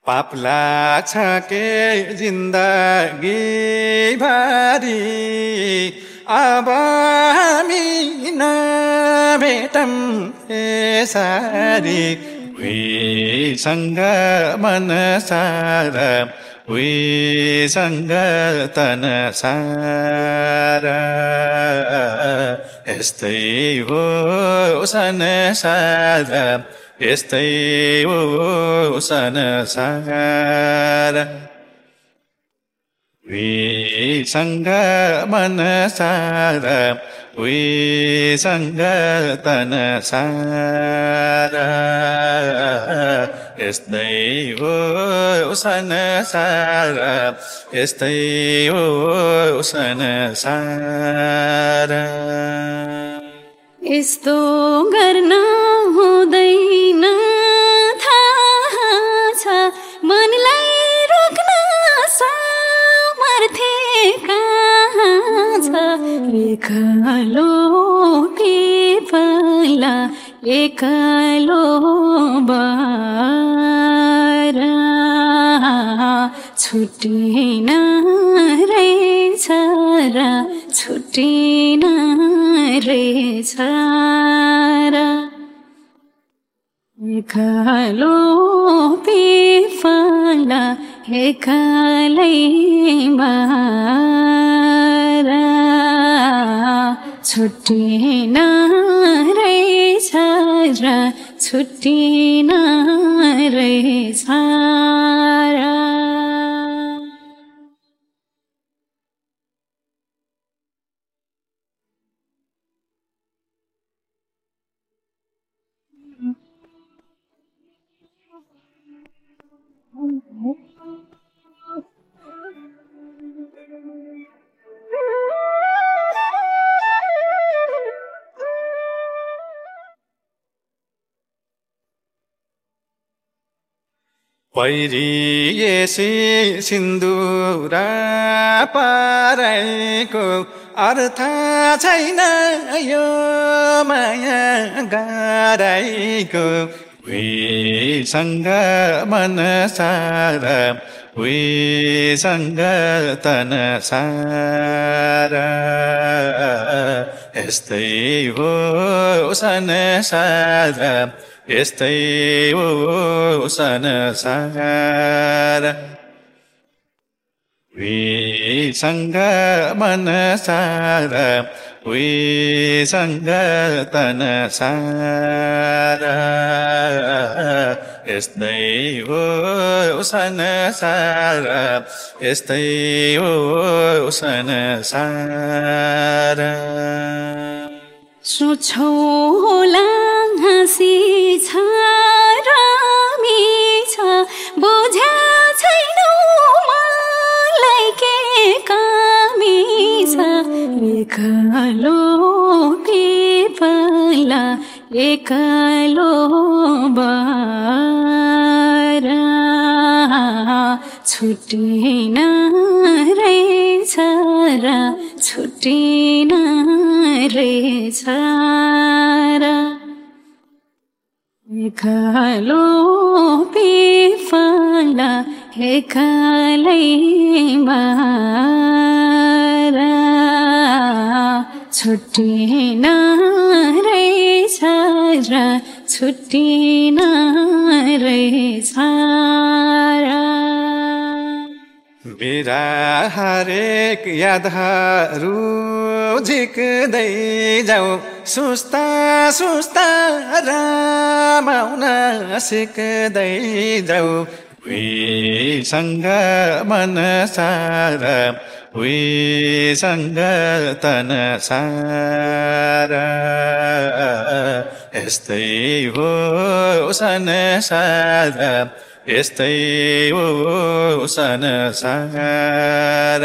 पाप लाग्छ के जिन्दगी भरि अब हामी नभेटौँ यसरी उहीसँग मन सारा उहीसँग तन सारा यस्तै हो संसार यस्तै हो संसार उहीसँग मन सारा उहीसँग तन सारा यस्तै हो संसार यस्तै हो संसार यस्तो गर्न हुँदैन थाहा छ मनलाई रोक्न सामर्थ्य कहाँ छ एक्लो पिपला एक्लो बारा छुट्टिन रहेछ र छुट्टिन रहेछ र एक्लो पिपला एक्लै बारा छुट्टिन रहेछ र छुट्टिन रहेछ र पहिरिएसी सिन्दुरा पारेको अर्थ छैन यो माया गारेको उहीसँग मन सारा उहीसँग तन सारा यस्तै हो संसार यस्तै हो संसार उहीसँग मन सारा उहीसँग तन सारा यस्तै हो संसार यस्तै हो संसार सोचौ होला हाँसी छ रामी छ बुझ्या छैनौ मलाई के कामी छ एक्लो पिपला एक्लो बारा छुट्टिन रहेछ र छुट्टिन रहेछ र एक्लो पिपला एक्लै बारा छुट्टिन रहेछ र छुट्टिन रहेछ र मेरा हरेक यादहरू झिक्दै जाऊ सुस्ता सुस्ता रमाउन सिक्दै जाऊ उहीसँग मन सारा उहीसँग तन सारा यस्तै हो संसार यस्तै हो संसार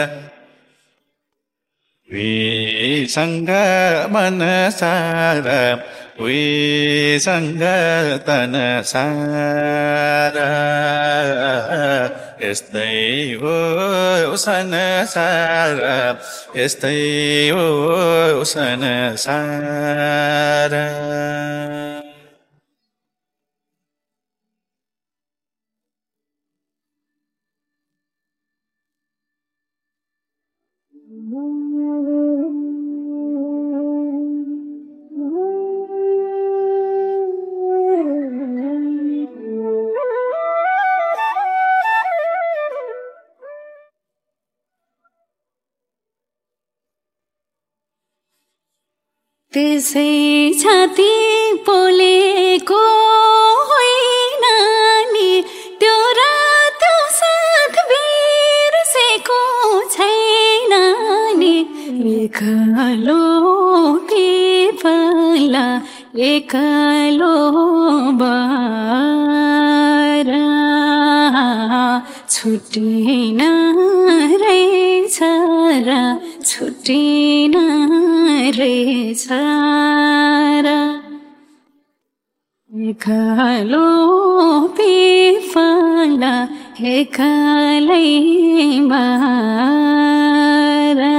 उहीसँग मन सारा उहीसँग तन सारा यस्तै हो संसार यस्तै हो संसार त्यसै छाती पोलेको होइन नि त्यो रातो साथ बिर्सेको छैन नि एक्लो पिपला एक्लो बारा छुटिन रहेछ र छुटिन रहेछ र एक्लो पिपला एक्लै बारा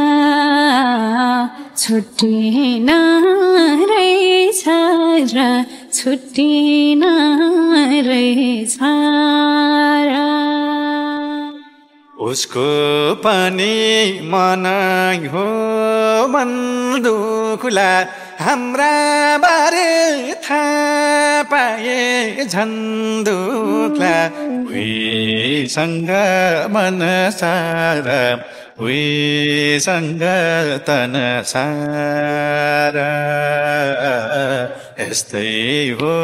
छुटिन रहेछ र छुटिन रहेछ र उसको पनि मन हो मन दुखुला हाम्रा बारे थाहा पाए झन् दुख्ला उहीसँग मन सारा उहीसँग तन सारा यस्तै हो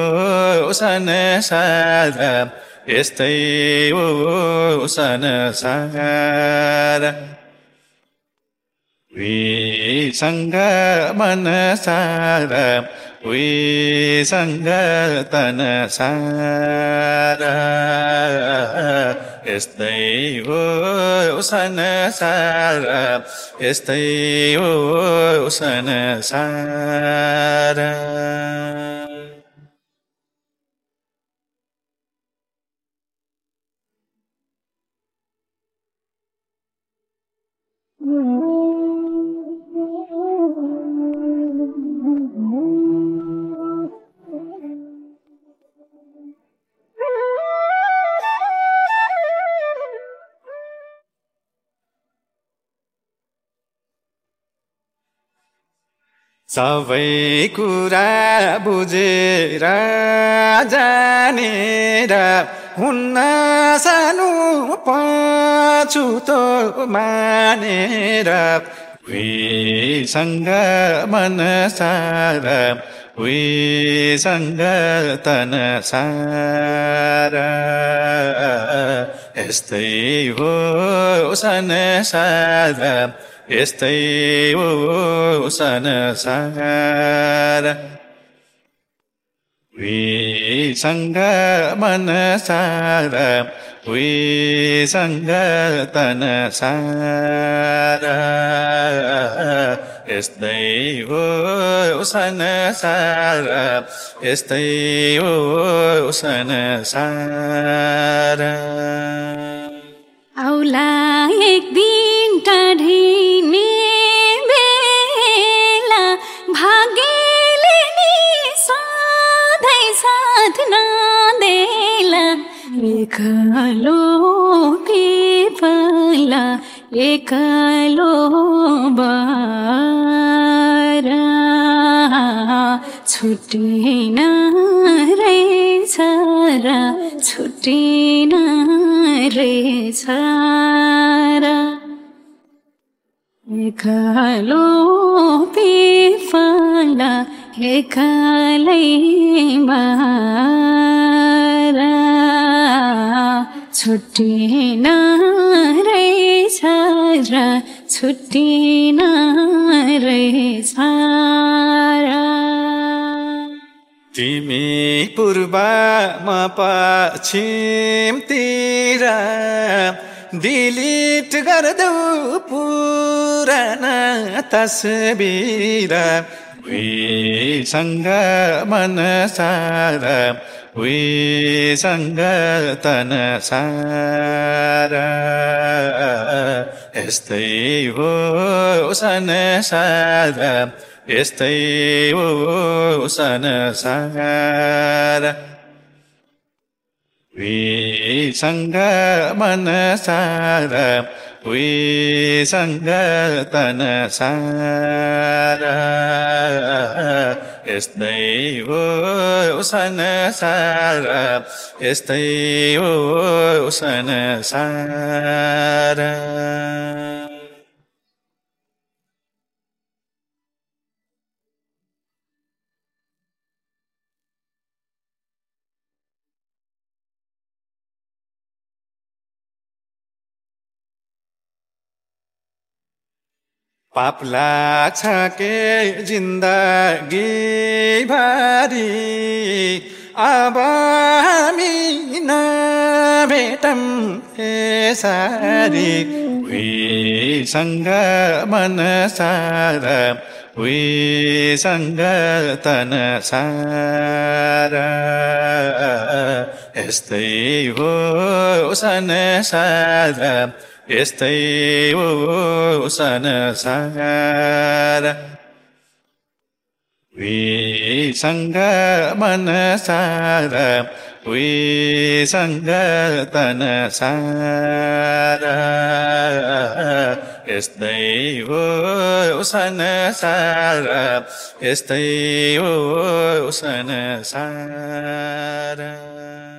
संसार यस्तै हो संसार उहीसँग मन सारा उहीसँग तन सारा यस्तै हो संसार यस्तै हो संसार सबै कुरा बुझेर जानेर हुन्न सानो पछुतो मानेर उहीसँग मन सारा उहीसँग तन सारा यस्तै हो संसार यस्तै हो संसार उहीसँग मन सारा उहीसँग तन सारा यस्तै हो संसार यस्तै हो संसार आउला एक दिन टाढिने बेला भाग्यले नि सधैँ साथ नदेला एक्लो पिपला एक्लो बारा छुटिन रहेछ र छुटिन रहेछ र एक्लो पिपला एक्लै बारा छुटिन रहेछ र छुटिन रहेछ र तिमी पूर्वमा पश्चिमतिर डिलिट गर्देऊ पुराना तस्बिर उहीसँग मन सारा उहीसँग तन सारा यस्तै हो संसार यस्तै हो संसार उहीसँग मन सारा विसङ्गतन सारा यस्तै हो संसार यस्तै हो संसार पाप लाग्छ के जिन्दगी भरि अब हामी नभेटौँ यसरी उहीसँग मन सारा उहीसँग तन सारा यस्तै हो संसार यस्तै हो संसार उहीसँग मन सारा उहीसँग तन सारा यस्तै हो संसार यस्तै हो संसार